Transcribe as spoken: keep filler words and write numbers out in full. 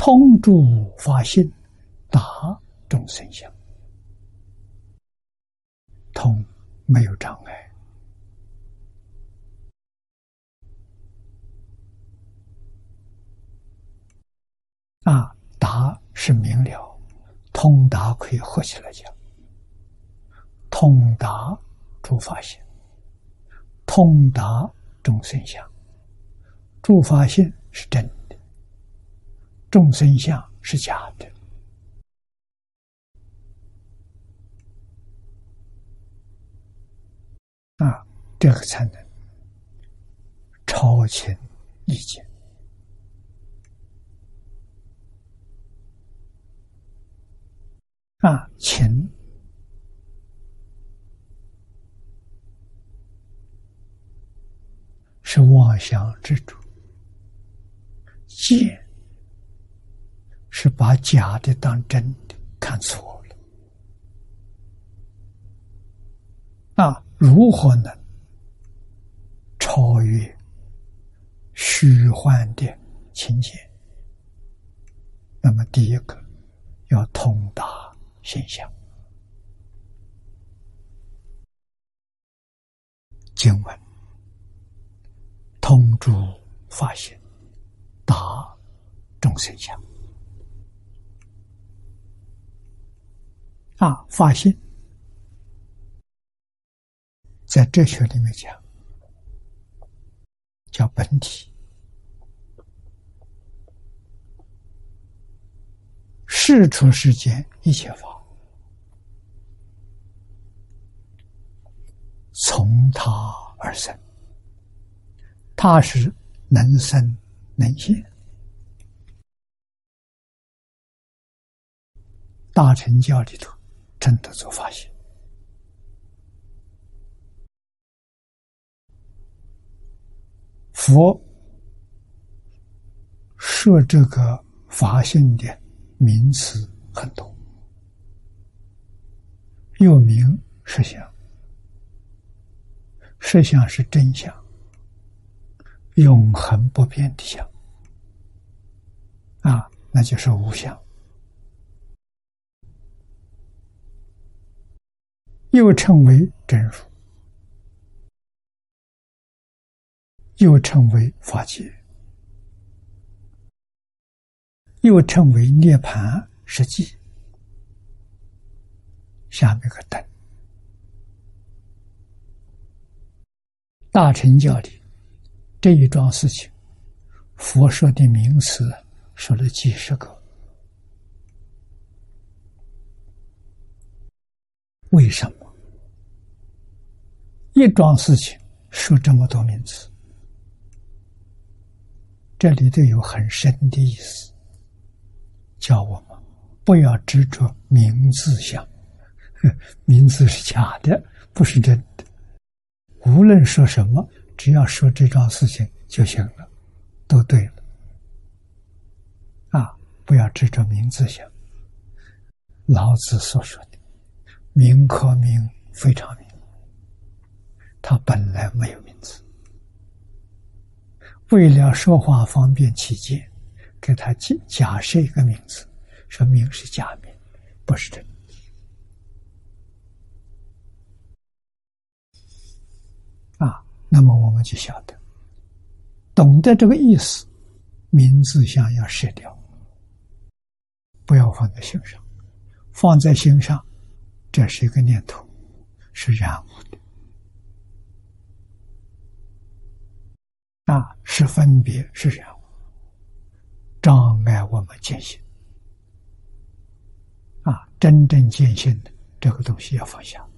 通诸法性，达众生相。通没有障碍，啊，达是明了，通达可以合起来讲，通达诸法性，通达众生相。诸法性是真的，众生相是假的。啊，这个才能超情意见。啊，情是妄想之主，见是把假的当真的看错了。啊，如何能超越虚幻的情节？那么第一个要通达现象。经文通诸法性，达众生相。啊，法性在哲学里面讲叫本体，事出世间一切法从他而生，他是能生能现。大乘教里头真的做法性，佛说这个法性的名词很多，又名实相。实相是真相，永恒不变的相，啊，那就是无相。又称为真如，又称为法界，又称为涅槃实际。下面个等。大乘教里这一桩事情，佛说的名词说了几十个。为什么一桩事情说这么多名词？这里都有很深的意思，叫我们不要执着名字相，名字是假的，不是真的。无论说什么，只要说这桩事情就行了，都对了。啊，不要执着名字相。老子所说的名可名，非常名，他本来没有名字，为了说话方便起见，给他假设一个名字，说名是假名，不是真的。啊，那么我们就晓得，懂得这个意思，名字相要舍掉，不要放在心上。放在心上，这是一个念头，是染污的。啊，是分别，是染污，障碍我们见性。啊，真正见性的这个东西要放下。